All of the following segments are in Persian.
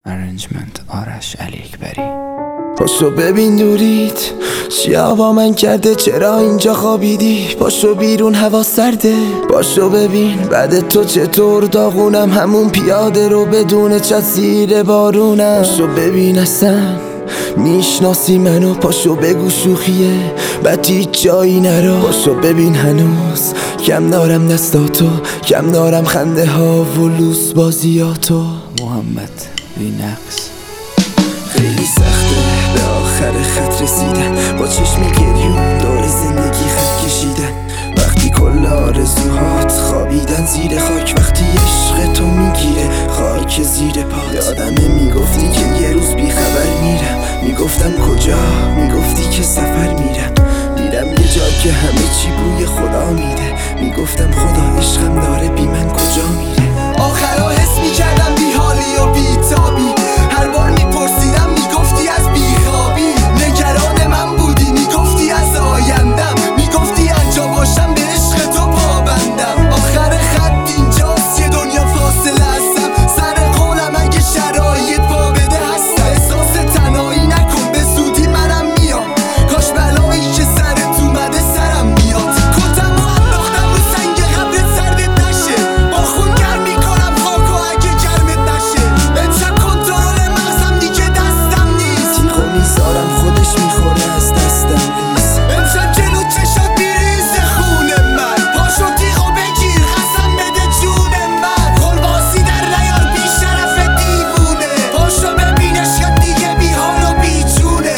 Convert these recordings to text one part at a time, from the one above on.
ارنجمنت آرش علی اکبری. پاشو ببین دورید چیا با من کرده، چرا اینجا خوابیدی؟ پاشو بیرون هوا سرده، پاشو ببین بعد تو چطور داغونم، همون پیاده رو بدون چت زیر بارونم. پاشو ببین اصلا میشناسی منو، پاشو بگو شوخیه بعد هیچ جایی نرو. پاشو ببین هنوز کم دارم دستاتو، کم دارم خنده ها و لوس بازیاتو. محمد بی نقص. خیلی سخته به آخر خط رسیدن، با چشم گریون دور زندگی خط کشیدن. وقتی کل آرزوهات خوابیدن زیر خاک، وقتی عشق تو میگیره خاک زیر پا. یادمه میگفتی که یه روز بی خبر میرم، میگفتم کجا؟ میگفتی که سفر میرم یه جا که همه چی بوی خدا میده. میگفتم خدا عشقم داره بی من کجا میره. آخرا حس میکردم بی حالی و بی تابی، هر بار میپرسیدم میگفتی از بیخوابی. نگران من بودی میگفتی از آیندم، میگفتی انجا باشم به عشق تو پابندم. آخر خط اینجاست یه دنیا فاصله هستم، سر قولم اگه شرایط پا بده هستم. احساس تنهایی نکن به زودی منم میام، کاش بلایی که سرت اومده سرم میاد. کتم رو انداختم رو سنگ قبرت سردت نشه، با خون گرم میکنم خاکو اگه گرمت نشه. امشب کنترل مغزم دیگه دستم نیست، تیغو میذارم خودش میخوره از دستم لیز. امشب جلو چشات میریزه خون من، پاشو تیغو بگیر قسم بده جون من. خلواسی در نیار بی شرف دیوونه، پاشو ببین عشقت دیگه بی حال و بی جونه.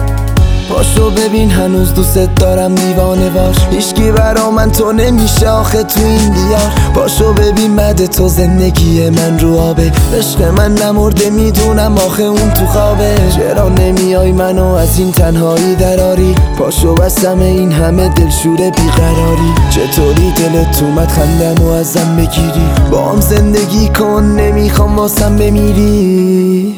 پاشو ببین هنوز دوست دارم دیوانه باش، هیچکی برا من تو نمیشه آخه تو این دیار. پاشو ببین بعد تو زندگی من رو آبه، عشق من نمرده میدونم آخه اون تو خوابه. چرا نمیای منو از این تنهایی دراری؟ پاشو بسم این همه دلشوره بیقراری. چطوری دلت اومد خندم و ازم بگیری؟ با هم زندگی کن نمیخوام واسم بمیری.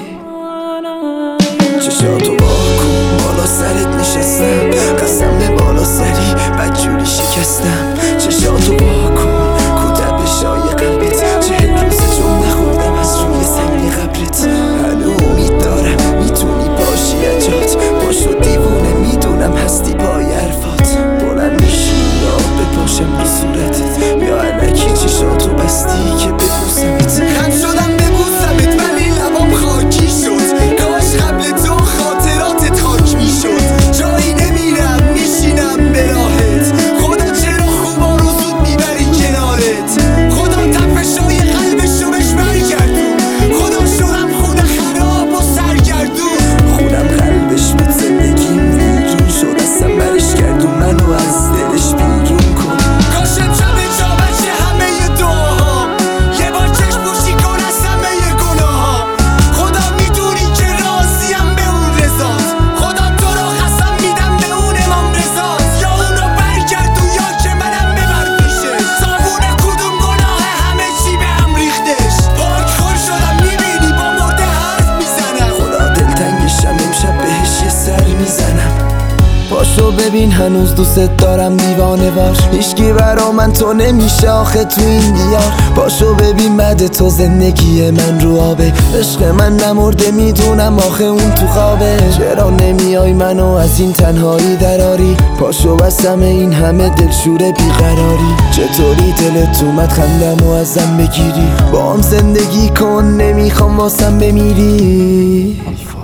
چشاتو باکن بالا سرت نشستم، قسم به بالا سری بدجوری شکستم. چشاتو باکن کودب شای قلبت، 40 روز جم نخوردم از روی سنگ قبرت. هنو امید دارم میتونی باشی اجات، باشو دیوونه میدونم هستی پای حرفات. بلند میشی یا بپاشم رو صورتت، یا علکی چشاتو بستی که ببوسمت. خم شدم ببوسمت ولی لبام خاکی شد، کاش قبل تو خاطراتت خاک میشد. جایی نمیرم میشینم به راحت، خدا چرا خوبا رو زود میبری کنارت. خدا تپشای قلبشو بهش برگردون، خدا شدم خونه خراب و سرگردون. خونم قلبش بود زندگیم ویرون شد، اصلا برش گردون منو از دلش بیرون کن. کاش امشب جا بشه همه دعاها، یه بار چشم پوشی کن از همه گناهام. خدا میدونی که راضیم به اون رضات، خدا تو رو قسم میدم به اون امام رضات. یا اونو برگردون یا که منم ببر پیشش، صابونه کدوم گناه همه چی به هم ریختش. پاک خور شدم میبینی با مرده حرف میزنم، خدا دلتنگشم امشب بهش یه سر میزنم. پاشو ببین هنوز دوست دارم دیوانه باش، هیچکی برا من تو نمیشه آخه تو این دیار. پاشو ببین بعد تو زندگی من رو آبه، عشق من نمرده میدونم آخه اون تو خوابه. چرا نمیای منو از این تنهایی دراری؟ پاشو بسم این همه دلشوره بیقراری. چطوری دلت اومد خندم و ازم بگیری؟ با هم زندگی کن نمیخوام واسم بمیری.